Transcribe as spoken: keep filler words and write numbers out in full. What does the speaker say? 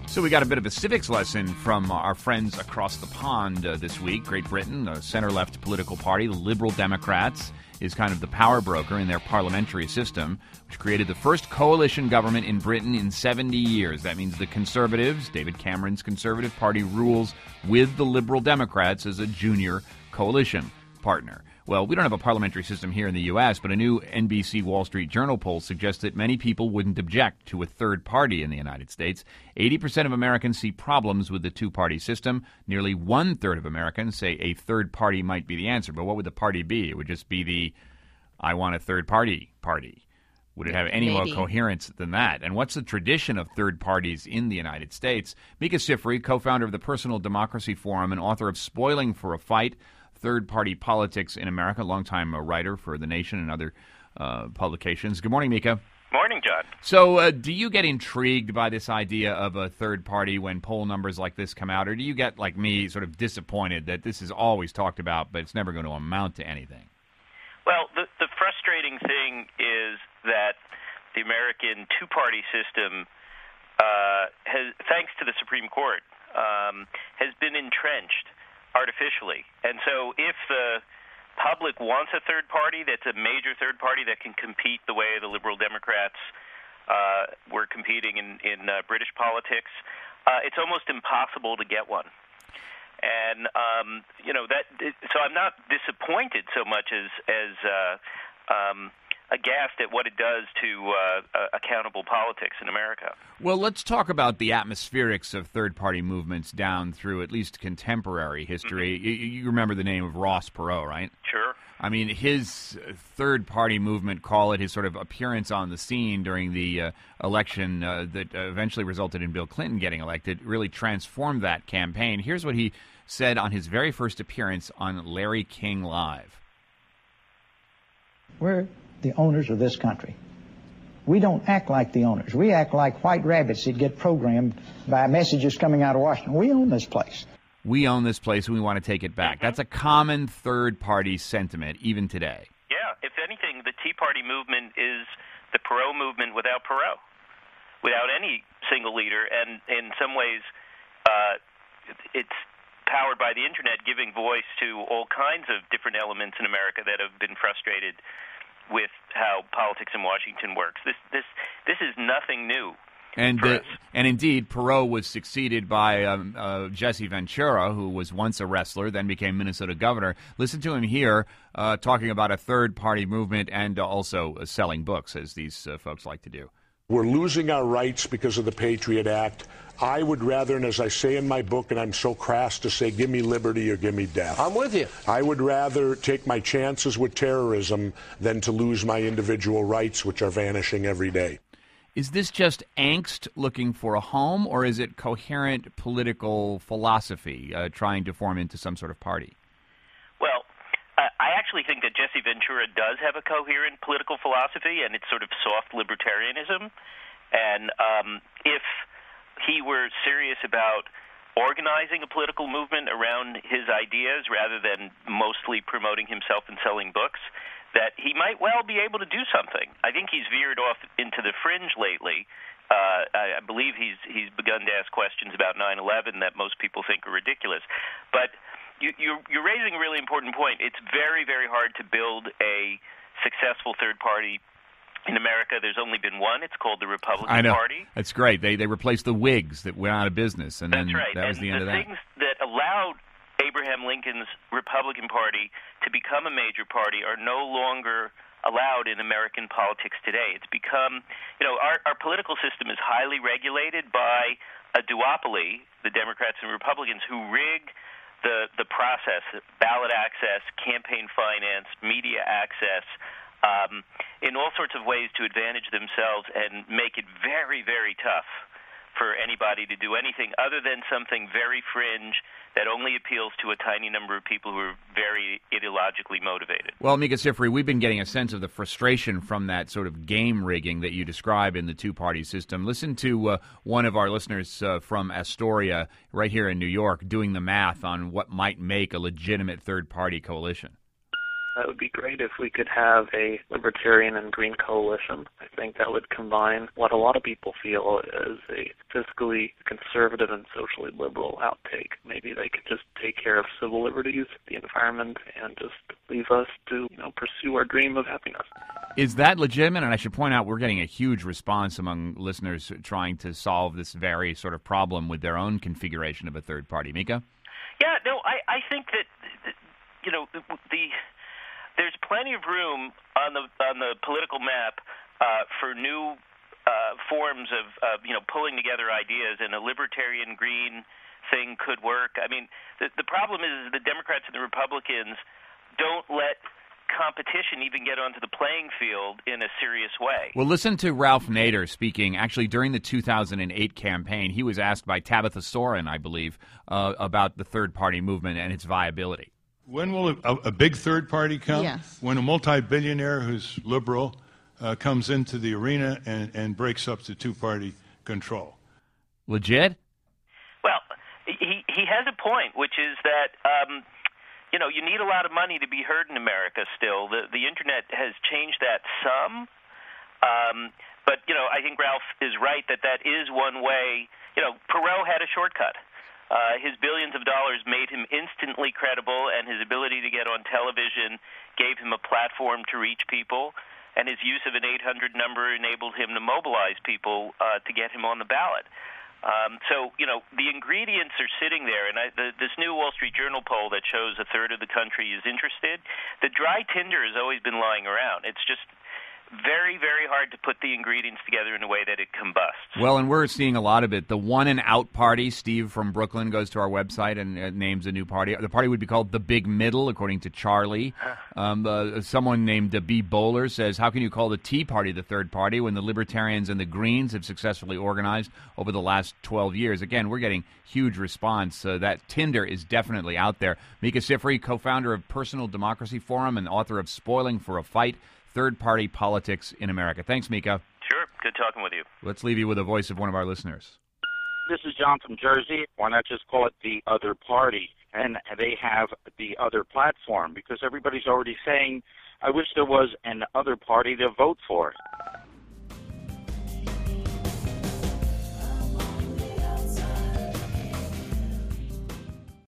So we got a bit of a civics lesson from our friends across the pond uh, this week. Great Britain, a center-left political party, the Liberal Democrats, is kind of the power broker in their parliamentary system, which created the first coalition government in Britain in seventy years. That means the Conservatives, David Cameron's Conservative Party, rules with the Liberal Democrats as a junior coalition partner. Well, we don't have a parliamentary system here in the U S, but a new N B C Wall Street Journal poll suggests that many people wouldn't object to a third party in the United States. eighty percent of Americans see problems with the two-party system. Nearly one-third of Americans say a third party might be the answer. But what would the party be? It would just be the I want a third party party. Would it have any Maybe. more coherence than that? And what's the tradition of third parties in the United States? Mika Sifry, co-founder of the Personal Democracy Forum and author of Spoiling for a Fight, Third-Party Politics in America, longtime uh, writer for The Nation and other uh, publications. Good morning, Mika. Morning, John. So uh, do you get intrigued by this idea of a third party when poll numbers like this come out, or do you get, like me, sort of disappointed that this is always talked about, but it's never going to amount to anything? Well, the, the frustrating thing is that the American two-party system, uh, has, thanks to the Supreme Court, um, has been entrenched artificially. And so if the public wants a third party that's a major third party that can compete the way the Liberal Democrats uh, were competing in, in uh, British politics, uh, it's almost impossible to get one. And, um, you know, that. so I'm not disappointed so much as, as uh, um, aghast at what it does to uh, uh, accountable politics in America. Well, let's talk about the atmospherics of third-party movements down through at least contemporary history. Mm-hmm. you, you remember the name of Ross Perot, right? Sure. I mean, his third-party movement, call it his sort of appearance on the scene during the uh, election uh, that eventually resulted in Bill Clinton getting elected, really transformed that campaign. Here's what he said on his very first appearance on Larry King Live. We're the owners of this country. We don't act like the owners. We act like white rabbits that get programmed by messages coming out of Washington. We own this place. We own this place and we want to take it back. Mm-hmm. That's a common third-party sentiment, even today. Yeah, if anything, the Tea Party movement is the Perot movement without Perot, without any single leader, and in some ways uh, it's powered by the Internet, giving voice to all kinds of different elements in America that have been frustrated with how politics in Washington works. This this this is nothing new. And uh, and indeed, Perot was succeeded by um, uh, Jesse Ventura, who was once a wrestler, then became Minnesota governor. Listen to him here uh, talking about a third-party movement and uh, also uh, selling books, as these uh, folks like to do. We're losing our rights because of the Patriot Act. I would rather, and as I say in my book, and I'm so crass to say, give me liberty or give me death. I'm with you. I would rather take my chances with terrorism than to lose my individual rights, which are vanishing every day. Is this just angst looking for a home, or is it coherent political philosophy uh, trying to form into some sort of party? Well, uh, I actually think that Jesse Ventura does have a coherent political philosophy, and it's sort of soft libertarianism. And um, if he were serious about organizing a political movement around his ideas rather than mostly promoting himself and selling books, that he might well be able to do something. I think he's veered off into the fringe lately. Uh, I, I believe he's he's begun to ask questions about nine eleven that most people think are ridiculous. But you, you're, you're raising a really important point. It's very, very hard to build a successful third party in America. There's only been one. It's called the Republican I know. Party. That's great. They they replaced the Whigs that went out of business, and That's then right. that was and the end the of that. things that allowed Abraham Lincoln's Republican Party to become a major party are no longer allowed in American politics today. It's become, you know, our, our political system is highly regulated by a duopoly, the Democrats and Republicans, who rig the, the process, ballot access, campaign finance, media access, um, in all sorts of ways to advantage themselves and make it very, very tough for anybody to do anything other than something very fringe that only appeals to a tiny number of people who are very ideologically motivated. Well, Mika Sifry, we've been getting a sense of the frustration from that sort of game rigging that you describe in the two-party system. Listen to uh, one of our listeners uh, from Astoria right here in New York doing the math on what might make a legitimate third-party coalition. That would be great if we could have a libertarian and green coalition. I think that would combine what a lot of people feel as a fiscally conservative and socially liberal outtake. Maybe they could just take care of civil liberties, the environment, and just leave us to, you know, pursue our dream of happiness. Is that legitimate? And I should point out we're getting a huge response among listeners trying to solve this very sort of problem with their own configuration of a third party. Mika? Yeah, no, I, I think that, you know, the, the there's plenty of room on the on the political map uh, for new uh, forms of, of, you know, pulling together ideas, and a libertarian green thing could work. I mean, the, the problem is the Democrats and the Republicans don't let competition even get onto the playing field in a serious way. Well, listen to Ralph Nader speaking actually during the two thousand eight campaign. He was asked by Tabitha Soren, I believe, uh, about the third-party movement and its viability. When will a, a big third party come? Yes. When a multi-billionaire who's liberal uh, comes into the arena and, and breaks up the two-party control. Legit? Well, he, he has a point, which is that, um, you know, you need a lot of money to be heard in America still. The, the Internet has changed that some. Um, but, you know, I think Ralph is right that that is one way. You know, Perot had a shortcut. Uh, his billions of dollars made him instantly credible, and his ability to get on television gave him a platform to reach people, and his use of an eight hundred number enabled him to mobilize people uh, to get him on the ballot. Um, so, you know, the ingredients are sitting there, and I, the, this new Wall Street Journal poll that shows a third of the country is interested, the dry tinder has always been lying around. It's just very, very hard to put the ingredients together in a way that it combusts. Well, and we're seeing a lot of it. The one and out party, Steve from Brooklyn goes to our website and uh, names a new party. The party would be called the Big Middle, according to Charlie. Um, uh, someone named uh, B. Bowler says, how can you call the Tea Party the third party when the Libertarians and the Greens have successfully organized over the last twelve years? Again, we're getting huge response. Uh, that Tinder is definitely out there. Mika Sifry, co-founder of Personal Democracy Forum and author of Spoiling for a Fight, Third-Party Politics in America. Thanks, Mika. Sure. Good talking with you. Let's leave you with a voice of one of our listeners. This is John from Jersey. Why not just call it the other party? And they have the other platform, because everybody's already saying, I wish there was an other party to vote for.